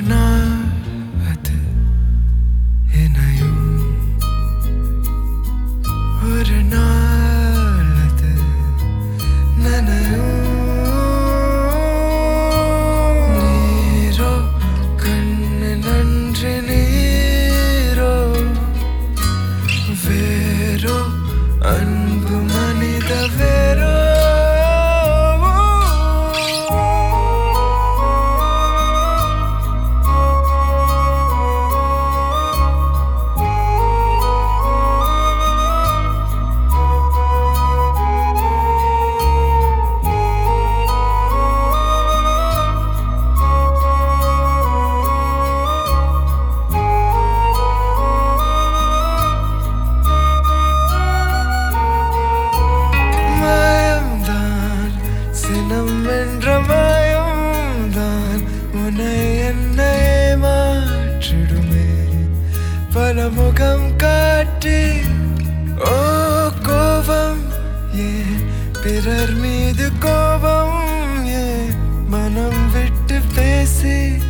நாள் அது இணையும், ஒரு நாள் அது நனையும். நீரோ கண்ணு நன்றி நீரோ, வேரோ அன்பு மனித வேரோ. சினம் என்ற மாயம்தான் உன்னை என்னை மாற்றிடுமே, பல முகம் காட்டி. ஓ கோபம் ஏன், பிறர் மீது கோபம் ஏன், மனம் விட்டு பேசி